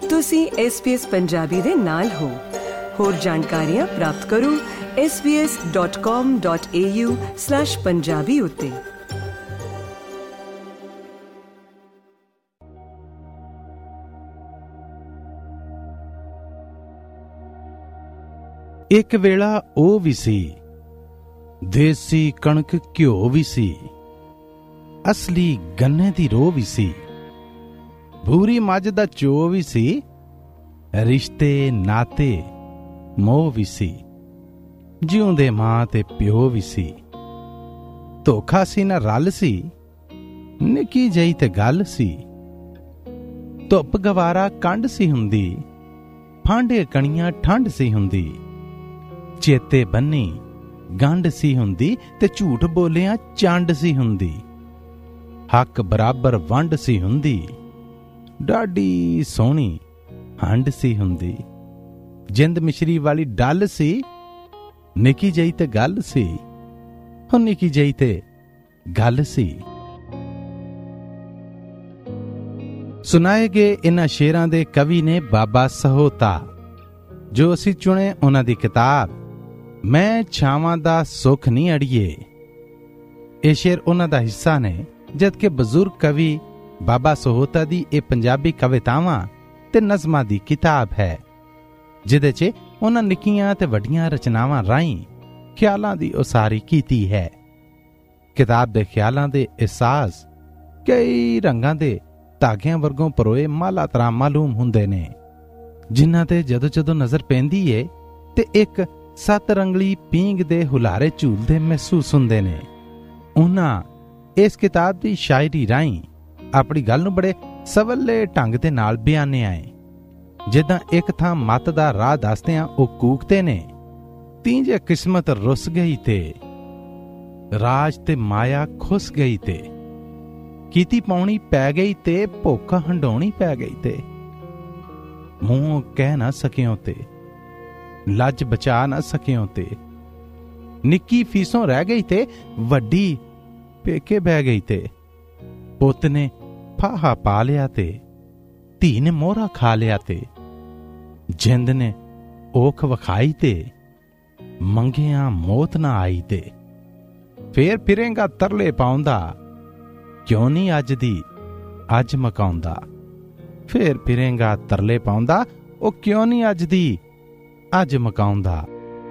ਤੁਸੀਂ SBS ਪੰਜਾਬੀ ਦੇ ਨਾਲ ਹੋ। ਹੋਰ ਜਾਣਕਾਰੀਆਂ ਪ੍ਰਾਪਤ ਕਰੋ sbs.com.au/punjabi ਉੱਤੇ। ਇੱਕ ਵੇਲਾ ਉਹ ਵੀ ਸੀ, ਦੇਸੀ ਕਣਕ ਘਿਓ ਵੀ ਸੀ, ਅਸਲੀ ਗੰਨੇ ਦੀ ਰੋਹ ਵੀ ਸੀ, ਭੂਰੀ ਮੱਝ ਦਾ ਚੋ ਵੀ ਸੀ, ਰਿਸ਼ਤੇ ਨਾਤੇ ਮੋਹ ਵੀ ਸੀ, ਜਿਉਂਦੇ ਮਾਂ ਤੇ ਪਿਓ ਵੀ ਸੀ। ਧੋਖਾ ਸੀ ਨਾ ਰਲ ਸੀ, ਨਿੱਕੀ ਜਿਹੀ ਤੇ ਗੱਲ ਸੀ, ਧੁੱਪ ਗਵਾਰਾ ਕੰਡ ਸੀ ਹੁੰਦੀ, ਫਾਂਡੇ ਕਣੀਆਂ ਠੰਡ ਸੀ ਹੁੰਦੀ, ਚੇਤੇ ਬੰਨੀ ਗੰਢ ਸੀ ਹੁੰਦੀ ਤੇ ਝੂਠ ਬੋਲਿਆਂ ਚੰਡ ਸੀ ਹੁੰਦੀ, ਹੱਕ ਬਰਾਬਰ ਵੰਡ ਸੀ ਹੁੰਦੀ, ਡਾਢੀ ਸੋਹਣੀ ਹੰਡ ਸੀ ਹੁੰਦੀ, ਜਿੰਦ ਮਿਸ਼ਰੀ ਵਾਲੀ ਡੱਲ ਸੀ, ਨਿੱਕੀ ਜਿਹੀ ਤੇ ਗੱਲ ਸੀ, ਹੁਣ ਨਿੱਕੀ ਜਿਹੀ ਤੇ ਗੱਲ ਸੀ। ਸੁਣਾਏ ਗਏ ਇਹਨਾਂ ਸ਼ੇਰਾਂ ਦੇ ਕਵੀ ਨੇ ਬਾਬਾ ਸਹੋਤਾ, ਜੋ ਅਸੀਂ ਚੁਣੇ ਉਹਨਾਂ ਦੀ ਕਿਤਾਬ ਮੈਂ ਛਾਵਾਂ ਦਾ ਸੁੱਖ ਨਹੀਂ ਅੜੀਏ। ਇਹ ਸ਼ੇਰ ਉਹਨਾਂ ਦਾ ਹਿੱਸਾ ਨੇ, ਜਦਕਿ ਬਜ਼ੁਰਗ ਕਵੀ ਬਾਬਾ ਸਹੋਤਾ ਦੀ ਇਹ ਪੰਜਾਬੀ ਕਵਿਤਾਵਾਂ ਤੇ ਨਜ਼ਮਾਂ ਦੀ ਕਿਤਾਬ ਹੈ, ਜਿਹਦੇ 'ਚ ਉਹਨਾਂ ਨਿੱਕੀਆਂ ਤੇ ਵੱਡੀਆਂ ਰਚਨਾਵਾਂ ਰਾਹੀਂ ਖਿਆਲਾਂ ਦੀ ਉਸਾਰੀ ਕੀਤੀ ਹੈ। ਕਿਤਾਬ ਦੇ ਖਿਆਲਾਂ ਦੇ ਅਹਿਸਾਸ ਕਈ ਰੰਗਾਂ ਦੇ ਧਾਗਿਆਂ ਵਰਗੋਂ ਪਰੋਏ ਮਾਲਾ ਤਰ੍ਹਾਂ ਮਾਲੂਮ ਹੁੰਦੇ ਨੇ, ਜਿਨ੍ਹਾਂ ਤੇ ਜਦੋਂ ਜਦੋਂ ਨਜ਼ਰ ਪੈਂਦੀ ਏ ਤੇ ਇੱਕ ਸੱਤ ਰੰਗਲੀ ਪੀਂਘ ਦੇ ਹੁਲਾਰੇ ਝੂਲਦੇ ਮਹਿਸੂਸ ਹੁੰਦੇ ਨੇ। ਉਹਨਾਂ ਇਸ ਕਿਤਾਬ ਦੀ ਸ਼ਾਇਰੀ ਰਾਹੀਂ ਆਪਣੀ ਗੱਲ ਨੂੰ ਬੜੇ ਸਵੱਲੇ ਢੰਗ ਦੇ ਨਾਲ ਬਿਆਨਿਆ ਏ। ਜਿੱਦਾਂ ਇੱਕ ਥਾਂ ਮੱਤ ਦਾ ਰਾਹ ਦੱਸਦਿਆਂ ਉਹ ਕੂਕਦੇ ਨੇ, ਤੀਂਜੇ ਕਿਸਮਤ ਰੁੱਸ ਗਈ ਤੇ ਰਾਜ ਤੇ ਮਾਇਆ ਖੁੱਸ ਗਈ ਤੇ ਕੀਤੀ ਪਾਉਣੀ ਪੈ ਗਈ ਤੇ ਭੁੱਖ ਹੰਡਾਉਣੀ ਪੈ ਗਈ ਤੇ ਮੂੰਹ ਕਹਿ ਨਾ ਸਕਿਓ ਤੇ ਲੱਜ ਬਚਾ ਨਾ ਸਕਿਓ ਤੇ ਨਿੱਕੀ ਫੀਸੋਂ ਰਹਿ ਗਈ ਤੇ ਵੱਡੀ ਪੇਕੇ ਬਹਿ ਗਈ ਤੇ ਪੁੱਤ ਨੇ ਫਾਹਾ ਪਾ ਲਿਆ ਤੇ ਧੀ ਨੇ ਮੋਹਰਾ ਖਾ ਲਿਆ ਤੇ ਜਿੰਦ ਨੇ ਔਖ ਵਿਖਾਈ ਤੇ ਮੰਗਿਆਂ ਮੌਤ ਨਾ ਆਈ ਤੇ ਫੇਰ ਫਿਰੇਂਗਾ ਤਰਲੇ ਪਾਉਂਦਾ, ਕਿਉਂ ਨਹੀਂ ਅੱਜ ਦੀ ਅੱਜ ਮਕਾਉਂਦਾ। ਫੇਰ ਫਿਰੇਂਗਾ ਤਰਲੇ ਪਾਉਂਦਾ, ਉਹ ਕਿਉਂ ਨਹੀਂ ਅੱਜ ਦੀ ਅੱਜ ਮਕਾਉਂਦਾ।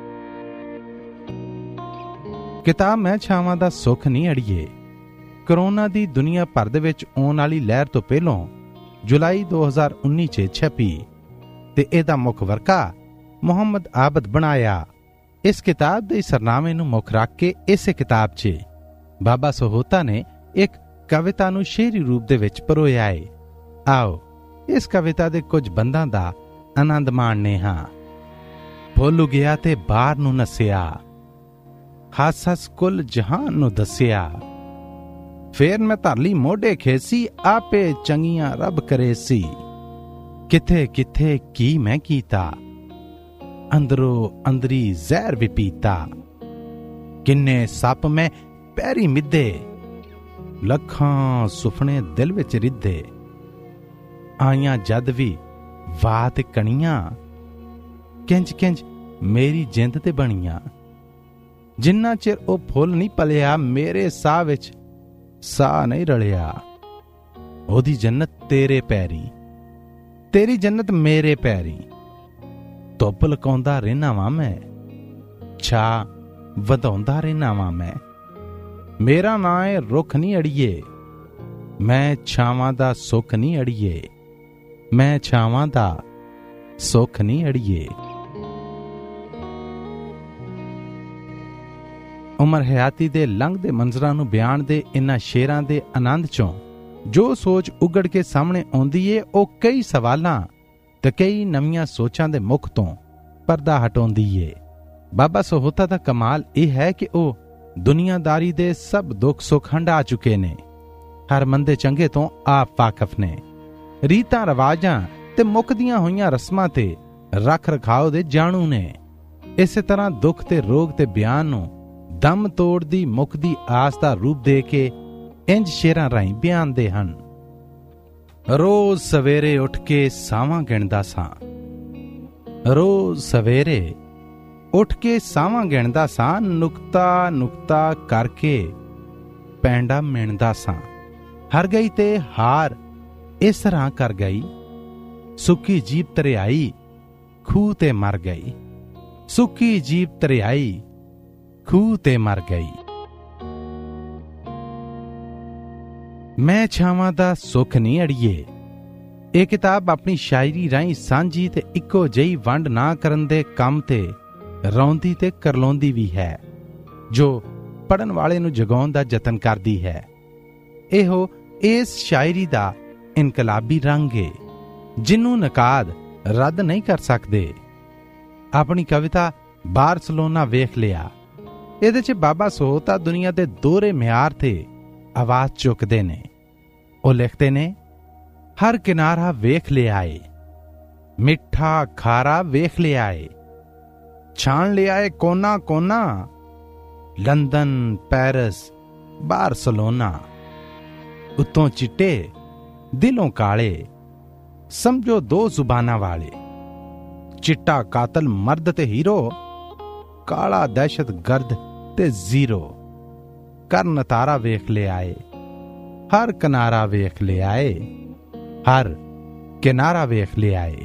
ਕਿਤਾਬ ਮੈਂ ਛਾਵਾਂ ਦਾ ਸੁੱਖ ਨਹੀਂ ਅੜੀਏ ਕਰੋਨਾ ਦੀ ਦੁਨੀਆ ਭਰ ਦੇ ਵਿੱਚ ਆਉਣ ਵਾਲੀ ਲਹਿਰ ਤੋਂ ਪਹਿਲਾਂ ਜੁਲਾਈ 2019 'ਚ ਛਪੀ ਤੇ ਇਹਦਾ ਮੁੱਖ ਵਰਕਾ ਮੁਹੰਮਦ ਆਬਦ ਬਣਾਇਆ। ਇਸ ਕਿਤਾਬ ਦੇ ਸਰਨਾਮੇ ਨੂੰ ਮੁੱਖ ਰੱਖ ਕੇ ਇਸੇ ਕਿਤਾਬ 'ਚ ਬਾਬਾ ਸਹੋਤਾ ਨੇ ਇੱਕ ਕਵਿਤਾ ਨੂੰ ਸ਼ੇਰੀ ਰੂਪ ਦੇ ਵਿੱਚ ਪਰੋਇਆ ਏ। ਆਓ ਇਸ ਕਵਿਤਾ ਦੇ ਕੁਝ ਬੰਦਾਂ ਦਾ ਆਨੰਦ ਮਾਣਨੇ ਹਾਂ। ਭੁੱਲ ਗਿਆ ਤੇ ਬਾਹਰ ਨੂੰ ਨੱਸਿਆ, ਹੱਸ ਹੱਸ ਕੁੱਲ ਜਹਾਨ ਨੂੰ ਦੱਸਿਆ, ਫੇਰ ਮੈਂ ਧਰ ਲਈ ਮੋਢੇ ਖੇਸੀ, ਆਪੇ ਚੰਗੀਆਂ ਰੱਬ ਕਰੇ ਸੀ, ਕਿੱਥੇ ਕਿੱਥੇ ਕੀ ਮੈਂ ਕੀਤਾ, ਅੰਦਰੋਂ ਅੰਦਰੀ ਜ਼ਹਿਰ ਵੀ ਪੀਤਾ, ਕਿੰਨੇ ਸੱਪ ਮੈਂ ਪੈਰੀ ਮਿੱਧੇ, ਲੱਖਾਂ ਸੁਪਨੇ ਦਿਲ ਵਿੱਚ ਰਿੱਧੇ, ਆਈਆਂ ਜਦ ਵੀ ਵਾਹ ਤੇ ਕਣੀਆਂ, ਕਿੰਜ ਕਿੰਜ ਮੇਰੀ ਜਿੰਦ ਤੇ ਬਣੀਆਂ, ਜਿੰਨਾ ਚਿਰ ਉਹ ਫੁੱਲ ਨਹੀਂ ਪਲਿਆ ਮੇਰੇ ਸਾਹ ਵਿੱਚ ਸਾਹ ਨਹੀਂ ਰਲਿਆ, ਉਹਦੀ ਜੰਨਤ ਤੇਰੇ ਪੈਰੀ, ਤੇਰੀ ਜੰਨਤ ਮੇਰੇ ਪੈਰੀ, ਧੁੱਪ ਲਕਾਉਂਦਾ ਰਹਿਣਾ ਵਾਂ ਮੈਂ, ਛਾਂ ਵਧਾਉਂਦਾ ਰਹਿਣਾ ਵਾਂ ਮੈਂ, ਮੇਰਾ ਨਾਂ ਏ ਰੁੱਖ ਨਹੀਂ ਅੜੀਏ, ਮੈਂ ਛਾਵਾਂ ਦਾ ਸੁੱਖ ਨਹੀਂ ਅੜੀਏ, ਮੈਂ ਛਾਵਾਂ ਦਾ ਸੁੱਖ ਨਹੀਂ ਅੜੀਏ। ਉਮਰ ਹਯਾਤੀ ਦੇ ਲੰਘਦੇ ਮੰਜ਼ਰਾਂ ਨੂੰ ਬਿਆਨ ਦੇ ਇਨ੍ਹਾਂ ਸ਼ੇਰਾਂ ਦੇ ਆਨੰਦ ਚੋਂ ਜੋ ਸੋਚ ਉਗੜ ਕੇ ਸਾਹਮਣੇ ਆਉਂਦੀ ਏ, ਉਹ ਕਈ ਸਵਾਲਾਂ ਤੇ ਕਈ ਨਵੀਆਂ ਸੋਚਾਂ ਦੇ ਮੁੱਖ ਤੋਂ ਪਰਦਾ ਹਟਾਉਂਦੀ ਏ। ਬਾਬਾ ਸਹੋਤਾ ਦਾ ਕਮਾਲ ਇਹ ਹੈ ਕਿ ਉਹ ਦੁਨੀਆਦਾਰੀ ਦੇ ਸਭ ਦੁੱਖ ਸੁੱਖ ਹੰਢਾ ਚੁੱਕੇ ਨੇ, ਹਰ ਮੰਦੇ ਚੰਗੇ ਤੋਂ ਆਪ ਵਾਕਫ ਨੇ, ਰੀਤਾਂ ਰਿਵਾਜਾਂ ਤੇ ਮੁੱਕਦੀਆਂ ਹੋਈਆਂ ਰਸਮਾਂ ਤੇ ਰੱਖ ਰਖਾਓ ਦੇ ਜਾਣੂ ਨੇ। ਇਸੇ ਤਰ੍ਹਾਂ ਦੁੱਖ ਤੇ ਰੋਗ ਤੇ ਬਿਆਨ ਨੂੰ ਦਮ ਤੋੜਦੀ ਮੁੱਕਦੀ ਆਸ ਦਾ ਰੂਪ ਦੇ ਕੇ ਇੰਜ ਸ਼ੇਰਾਂ ਰਾਹੀਂ ਬਿਆਨਦੇ ਹਨ। ਰੋਜ਼ ਸਵੇਰੇ ਉੱਠ ਕੇ ਸਾਵਾਂ ਗਿਣਦਾ ਸਾਂ, ਰੋਜ਼ ਸਵੇਰੇ ਉੱਠ ਕੇ ਸਾਵਾਂ ਗਿਣਦਾ ਸਾਂ, ਨੁਕਤਾ ਨੁਕਤਾ ਕਰਕੇ ਪੈਂਡਾ ਮਿਣਦਾ ਸਾਂ। ਹਰ ਗਈ ਤੇ ਹਾਰ ਇਸ ਤਰ੍ਹਾਂ ਕਰ ਗਈ, ਸੁੱਕੀ ਜੀਭ ਤਰਿਆਈ ਖੂਹ ਤੇ ਮਰ ਗਈ, ਸੁੱਕੀ ਜੀਭ ਤਰਿਆਈ ਖੂਹ ਤੇ ਮਰ ਗਈ। ਮੈਂ ਛਾਵਾਂ ਦਾ ਸੁੱਖ ਨਹੀਂ ਅੜੀਏ। ਇਹ ਕਿਤਾਬ ਆਪਣੀ ਸ਼ਾਇਰੀ ਰਾਹੀਂ ਸਾਂਝੀ ਤੇ ਇੱਕੋ ਜਿਹੀ ਵੰਡ ਨਾ ਕਰਨ ਦੇ ਕੰਮ ਤੇ ਰੌਂਦੀ ਤੇ ਕਰਲਾਉਂਦੀ ਵੀ ਹੈ, ਜੋ ਪੜ੍ਹਨ ਵਾਲੇ ਨੂੰ ਜਗਾਉਣ ਦਾ ਯਤਨ ਕਰਦੀ ਹੈ। ਇਹੋ ਇਸ ਸ਼ਾਇਰੀ ਦਾ ਇਨਕਲਾਬੀ ਰੰਗ ਏ, ਜਿਹਨੂੰ ਨਕਾਦ ਰੱਦ ਨਹੀਂ ਕਰ ਸਕਦੇ। ਆਪਣੀ ਕਵਿਤਾ ਬਾਰਸਲੋਨਾ ਵੇਖ ਲਿਆ। ਇਹਦੇ 'ਚ ਬਾਬਾ ਸਹੋਤਾ ਦੁਨੀਆ ਦੇ ਦੋਹਰੇ ਮਿਆਰ ਤੇ ਆਵਾਜ਼ ਚੁੱਕਦੇ ਨੇ। ਉਹ ਲਿਖਦੇ ਨੇ, ਹਰ ਕਿਨਾਰਾ ਵੇਖ ਲਿਆ ਏ, ਮਿੱਠਾ ਖਾਰਾ ਵੇਖ ਲਿਆ ਏ, ਛਾਣ ਲਿਆ ਏ ਕੋਨਾ ਕੋਨਾ, ਲੰਦਨ, ਪੈਰਿਸ, ਬਾਰਸਲੋਨਾ। ਉੱਤੋਂ ਚਿੱਟੇ, ਦਿਲੋਂ ਕਾਲੇ, ਸਮਝੋ ਦੋ ਜ਼ੁਬਾਨਾਂ ਵਾਲੇ। ਚਿੱਟਾ ਕਾਤਲ ਮਰਦ ਤੇ ਹੀਰੋ, ਕਾਲਾ ਦਹਿਸ਼ਤ ਗਰਦ ਤੇ ਜ਼ੀਰੋ। ਕਰ ਨਤਾਰਾ ਵੇਖ ਲਿਆ ਏ, ਹਰ ਕਿਨਾਰਾ ਵੇਖ ਲਿਆ ਏ, ਹਰ ਕਿਨਾਰਾ ਵੇਖ ਲਿਆ ਏ।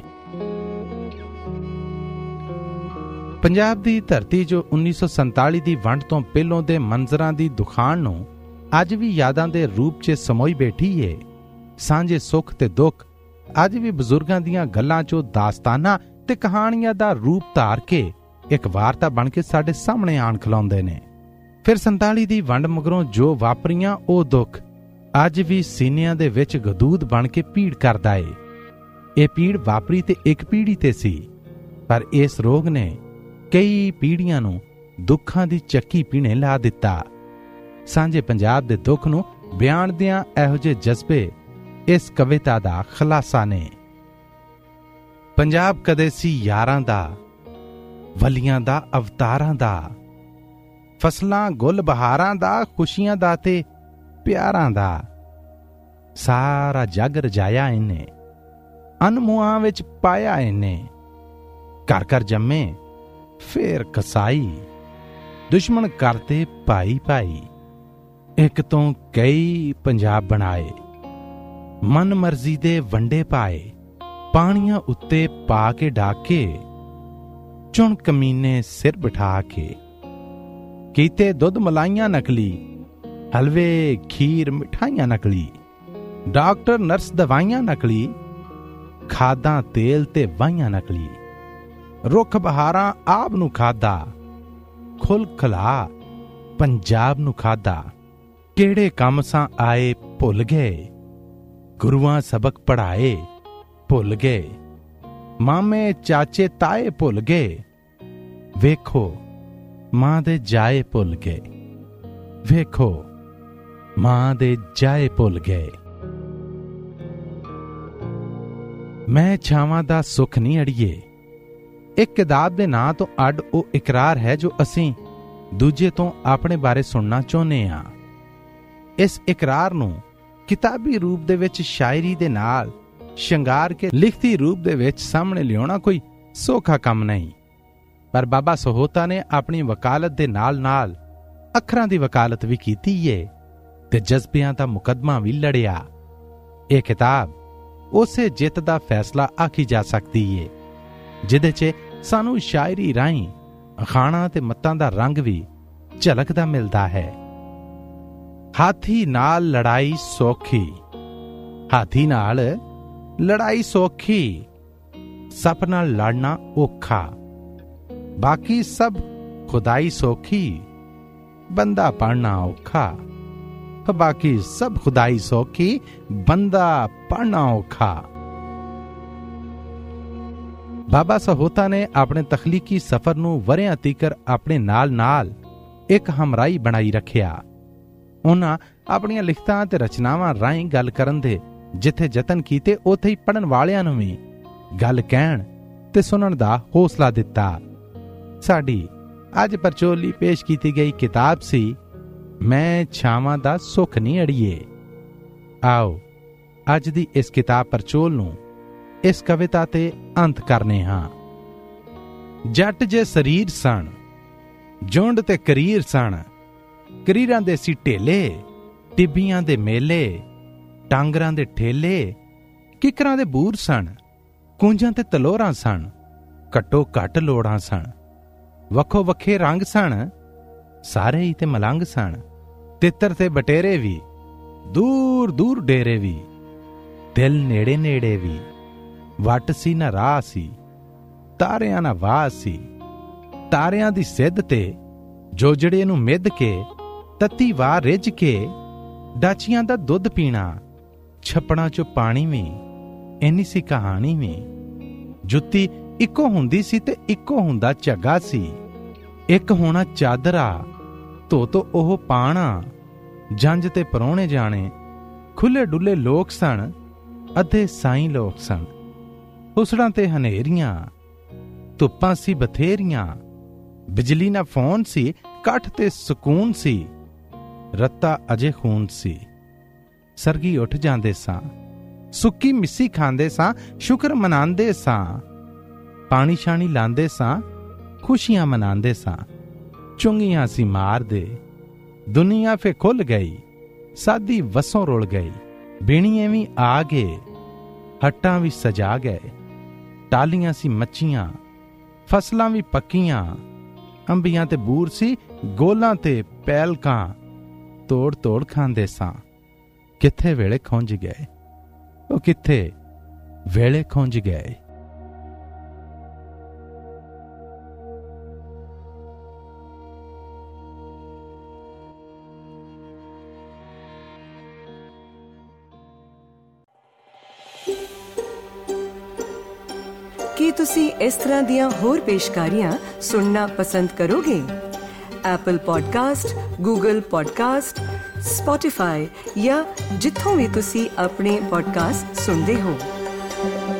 ਪੰਜਾਬ ਦੀ ਧਰਤੀ ਜੋ 1947 ਦੀ ਵੰਡ ਤੋਂ ਪਹਿਲੋਂ ਦੇ ਮੰਜ਼ਰਾਂ ਦੀ ਦੁਖਾਨ ਨੂੰ ਅੱਜ ਵੀ ਯਾਦਾਂ ਦੇ ਰੂਪ 'ਚ ਸਮੋਈ ਬੈਠੀ ਏ। ਸਾਂਝੇ ਸੁੱਖ ਤੇ ਦੁੱਖ ਅੱਜ ਵੀ ਬਜ਼ੁਰਗਾਂ ਦੀਆਂ ਗੱਲਾਂ 'ਚੋਂ ਦਾਸਤਾਨਾਂ ਤੇ ਕਹਾਣੀਆਂ ਦਾ ਰੂਪ ਧਾਰ ਕੇ ਇੱਕ ਵਾਰਤਾ ਬਣ ਕੇ ਸਾਡੇ ਸਾਹਮਣੇ ਆਣ ਖਲਾਉਂਦੇ ਨੇ। ਫਿਰ 47 ਦੀ ਵੰਡ ਮਗਰੋਂ ਜੋ ਵਾਪਰੀਆਂ ਉਹ ਦੁੱਖ ਅੱਜ ਵੀ ਸੀਨਿਆਂ ਦੇ ਵਿੱਚ ਗਦੂਦ ਬਣ ਕੇ ਪੀੜ ਕਰਦਾ ਏ। ਇਹ ਪੀੜ ਵਾਪਰੀ ਤੇ ਇੱਕ ਪੀੜ੍ਹੀ ਤੇ ਸੀ, ਪਰ ਇਸ ਰੋਗ ਨੇ ਕਈ ਪੀੜ੍ਹੀਆਂ ਨੂੰ ਦੁੱਖਾਂ ਦੀ ਚੱਕੀ ਪੀਣੇ ਲਾ ਦਿੱਤਾ। ਸਾਂਝੇ ਪੰਜਾਬ ਦੇ ਦੁੱਖ ਨੂੰ ਬਿਆਨ ਦਿਆਂ ਇਹੋ ਜਿਹੇ ਜਜ਼ਬੇ ਇਸ ਕਵਿਤਾ ਦਾ ਖੁਲਾਸਾ ਨੇ। ਪੰਜਾਬ ਕਦੇ ਸੀ ਯਾਰਾਂ ਦਾ, ਵਲੀਆਂ ਦਾ, ਅਵਤਾਰਾਂ ਦਾ, ਫਸਲਾਂ ਗੁੱਲ ਬਹਾਰਾਂ ਦਾ, ਖੁਸ਼ੀਆਂ ਦਾ ਤੇ ਪਿਆਰਾਂ ਦਾ। ਸਾਰਾ ਜੱਗ ਰਜਾਇਆ ਇਹਨੇ, ਅਨਮੁਆਂ ਵਿੱਚ ਪਾਇਆ ਇਹਨੇ। ਘਰ ਘਰ ਜੰਮੇ ਫੇਰ ਕਸਾਈ, ਦੁਸ਼ਮਣ ਕਰਤੇ ਭਾਈ ਭਾਈ। ਇੱਕ ਤੋਂ ਕਈ ਪੰਜਾਬ ਬਣਾਏ, ਮਨ ਮਰਜ਼ੀ ਦੇ ਵੰਡੇ ਪਾਏ। ਪਾਣੀਆਂ ਉੱਤੇ ਪਾ ਕੇ ਡਾਕੇ, ਚੁਣ ਕਮੀਨੇ ਸਿਰ ਬਿਠਾ ਕੇ। ਕੀਤੇ ਦੁੱਧ ਮਲਾਈਆਂ ਨਕਲੀ, ਹਲਵੇ ਖੀਰ ਮਿਠਾਈਆਂ ਨਕਲੀ। ਡਾਕਟਰ ਨਰਸ ਦਵਾਈਆਂ ਨਕਲੀ, ਖਾਦਾਂ ਤੇਲ ਤੇ ਵਾਹੀਆਂ ਨਕਲੀ। ਰੁੱਖ ਬਹਾਰਾਂ ਆਪ ਨੂੰ ਖਾਦਾ, ਖੁੱਲ ਖਲਾ ਪੰਜਾਬ ਨੂੰ ਖਾਦਾ। ਕਿਹੜੇ ਕੰਮ ਸਾਂ ਆਏ ਭੁੱਲ ਗਏ, ਗੁਰੂਆਂ ਸਬਕ ਪੜ੍ਹਾਏ ਭੁੱਲ ਗਏ। ਮਾਮੇ ਚਾਚੇ ਤਾਏ ਭੁੱਲ ਗਏ, ਵੇਖੋ ਮਾਂ ਦੇ ਜਾਏ ਭੁੱਲ ਗਏ। ਵੇਖੋ ਮਾਂ ਦੇ ਜਾਏ ਭੁੱਲ ਗਏ। ਮੈਂ ਛਾਵਾਂ ਦਾ ਸੁੱਖ ਨਹੀਂ ਅੜੀਏ। ਇੱਕ ਕਿਤਾਬ ਦੇ ਨਾਂ ਤੋਂ ਅੱਡ ਉਹ ਇਕਰਾਰ ਹੈ ਜੋ ਅਸੀਂ ਦੂਜੇ ਤੋਂ ਆਪਣੇ ਬਾਰੇ ਸੁਣਨਾ ਚਾਹੁੰਦੇ ਹਾਂ। ਇਸ ਇਕਰਾਰ ਨੂੰ ਕਿਤਾਬੀ ਰੂਪ ਦੇ ਵਿੱਚ ਸ਼ਾਇਰੀ ਦੇ ਨਾਲ ਸ਼ਿੰਗਾਰ ਕੇ ਲਿਖਤੀ ਰੂਪ ਦੇ ਵਿੱਚ ਸਾਹਮਣੇ ਲਿਆਉਣਾ ਕੋਈ ਸੌਖਾ ਕੰਮ ਨਹੀਂ। ਪਰ ਬਾਬਾ ਸਹੋਤਾ ਨੇ ਆਪਣੀ ਵਕਾਲਤ ਦੇ ਨਾਲ-ਨਾਲ ਅੱਖਰਾਂ ਦੀ ਵਕਾਲਤ ਵੀ ਕੀਤੀ ਏ ਤੇ ਜਜ਼ਬਿਆਂ ਦਾ ਮੁਕੱਦਮਾ ਵੀ ਲੜਿਆ। ਇਹ ਕਿਤਾਬ ਉਸੇ ਜਿੱਤ ਦਾ ਫੈਸਲਾ ਆਖੀ ਜਾ ਸਕਦੀ ਏ ਜਿਹਦੇ 'ਚ ਸਾਨੂੰ ਸ਼ਾਇਰੀ ਰਾਹੀਂ ਅਖਾਣਾਂ ਤੇ ਮੱਤਾਂ ਦਾ ਰੰਗ ਵੀ ਝਲਕਦਾ ਮਿਲਦਾ ਹੈ। ਹਾਥੀ ਨਾਲ ਲੜਾਈ ਸੌਖੀ, ਹਾਥੀ ਨਾਲ ਲੜਾਈ ਸੌਖੀ, ਸੱਪ ਨਾਲ ਲੜਨਾ ਔਖਾ। ਬਾਕੀ ਸਭ ਖੁਦਾਈ ਸੌਖੀ, ਬੰਦਾ ਪੜਨਾ ਔਖਾ। ਬਾਕੀ ਸਭ ਖੁਦਾਈ ਸੌਖੀ, ਬੰਦਾ ਪੜਨਾ ਔਖਾ। ਬਾਬਾ ਸਹੋਤਾ ਨੇ ਆਪਣੇ ਤਖਲੀਕੀ ਸਫ਼ਰ ਨੂੰ ਵਰਿਆਂ ਤੀਕਰ ਆਪਣੇ ਨਾਲ-ਨਾਲ ਇੱਕ ਹਮਰਾਈ ਬਣਾਈ ਰੱਖਿਆ। ਉਹਨਾਂ ਆਪਣੀਆਂ ਲਿਖਤਾਂ ਤੇ ਰਚਨਾਵਾਂ ਰਾਹੀਂ ਗੱਲ ਕਰਨ ਦੇ ਜਿੱਥੇ ਯਤਨ ਕੀਤੇ, ਉੱਥੇ ਹੀ ਪੜ੍ਹਨ ਵਾਲਿਆਂ ਨੂੰ ਵੀ ਗੱਲ ਕਹਿਣ ਤੇ ਸੁਣਨ ਦਾ ਹੌਸਲਾ ਦਿੱਤਾ। ਸਾਡੀ ਅੱਜ ਪਰਚੋਲੀ ਪੇਸ਼ ਕੀਤੀ ਗਈ ਕਿਤਾਬ ਸੀ ਮੈਂ ਛਾਵਾਂ ਦਾ ਸੁੱਖ ਨਹੀਂ ਅੜੀਏ। ਆਓ ਅੱਜ ਦੀ ਇਸ ਕਿਤਾਬ ਪਰਚੋਲ ਨੂੰ ਇਸ ਕਵਿਤਾ ਤੇ ਅੰਤ ਕਰਨੇ ਹਾਂ। ਜੱਟ ਜੇ ਸਰੀਰ ਸਣ, ਜੁੰਡ ਤੇ ਕਰੀਰ ਸਣ, ਕਰੀਰਾਂ ਦੇ ਸੀ ਢੇਲੇ, ਟਿੱਬੀਆਂ ਦੇ ਮੇਲੇ, ਟਾਂਗਰਾਂ ਦੇ ਠੇਲੇ, ਕਿਕਰਾਂ ਦੇ ਬੂਰ ਸਣ, ਕੂੰਜਾਂ ਤੇ ਤਲੋਰਾਂ ਸਣ, ਘੱਟੋ ਘੱਟ ਲੋੜਾਂ ਸਣ, ਵੱਖੋ ਵੱਖੇ ਰੰਗ ਸਣ, ਸਾਰੇ ਹੀ ਤੇ ਮਲੰਗ ਸਣ, ਤਿੱਤਰ ਤੇ ਬਟੇਰੇ ਵੀ, ਦੂਰ ਦੂਰ ਡੇਰੇ ਵੀ, ਦਿਲ ਨੇੜੇ ਨੇੜੇ ਵੀ, ਵੱਟ ਸੀ ਨਾ ਰਾਹ ਸੀ, ਤਾਰਿਆਂ ਨਾ ਵਾਹ ਸੀ, ਤਾਰਿਆਂ ਦੀ ਸਿੱਧ ਤੇ ਜੋਜੜੇ ਨੂੰ ਮਿੱਧ ਕੇ, ਤੱਤੀ ਵਾਹ ਰਿੱਝ ਕੇ, ਡਾਚੀਆਂ ਦਾ ਦੁੱਧ ਪੀਣਾ, ਛੱਪੜਾਂ ਚੋਂ ਪਾਣੀ ਵੀ, ਇੰਨੀ ਸੀ ਕਹਾਣੀ ਵੀ। ਜੁੱਤੀ ਇੱਕੋ ਹੁੰਦੀ ਸੀ ਤੇ ਇੱਕੋ ਹੁੰਦਾ ਝੱਗਾ ਸੀ, ਇੱਕ ਹੋਣਾ ਚਾਦਰਾ, ਧੋ ਧੋ ਉਹ ਪਾਣਾ, ਜੰਝ ਤੇ ਪਰੋਣੇ ਜਾਣੇ, ਖੁੱਲੇ ਡੁੱਲੇ ਲੋਕ ਸਨ, ਅੱਧੇ ਸਾਈਂ ਲੋਕ ਸਨ। ਹੁਸੜਾਂ ਤੇ ਹਨੇਰੀਆਂ, ਧੁੱਪਾਂ ਸੀ ਬਥੇਰੀਆਂ, ਬਿਜਲੀ ਨਾ ਫੋਨ ਸੀ, ਕੱਠ ਤੇ ਸਕੂਨ ਸੀ, ਰੱਤਾ ਅਜੇ ਖੂਨ ਸੀ। ਸਰਗੀ ਉੱਠ ਜਾਂਦੇ ਸਾਂ, ਸੁੱਕੀ ਮਿੱਸੀ ਖਾਂਦੇ ਸਾਂ, ਸ਼ੁਕਰ ਮਨਾਉਂਦੇ ਸਾਂ, ਪਾਣੀ ਛਾਣੀ ਲਾਂਦੇ ਸਾਂ, ਖੁਸ਼ੀਆਂ ਮਨਾਉਂਦੇ ਸਾਂ। ਚੁੰਗੀਆਂ ਸੀ ਮਾਰਦੇ, ਦੁਨੀਆ ਫੇ ਖੁੱਲ ਗਈ, ਸਾਦੀ ਵਸੋਂ ਰੁਲ ਗਈ, ਬੀਣੀਏ ਵੀ ਆ ਗਏ, ਹੱਟਾਂ ਵੀ ਸਜਾ ਗਏ, ਟਾਲੀਆਂ ਸੀ ਮੱਚੀਆਂ, ਫਸਲਾਂ ਵੀ ਪੱਕੀਆਂ, ਅੰਬੀਆਂ ਤੇ ਬੂਰ ਸੀ, ਗੋਲਾਂ ਤੇ ਪੈਲਕਾਂ, ਤੋੜ ਤੋੜ ਖਾਂਦੇ ਸਾਂ। ਕਿੱਥੇ ਵੇਲੇ ਖੁੰਝ ਗਏ, ਉਹ ਕਿੱਥੇ ਵੇਲੇ ਖੁੰਝ ਗਏ। ਕੀ ਤੁਸੀਂ ਇਸ ਤਰ੍ਹਾਂ ਦੀਆਂ ਹੋਰ ਪੇਸ਼ਕਾਰੀਆਂ ਸੁਣਨਾ ਪਸੰਦ ਕਰੋਗੇ? Apple podcast, Google podcast, Spotify ਜਾਂ ਜਿੱਥੋਂ ਵੀ ਤੁਸੀਂ ਆਪਣੇ ਪੋਡਕਾਸਟ ਸੁਣਦੇ ਹੋ।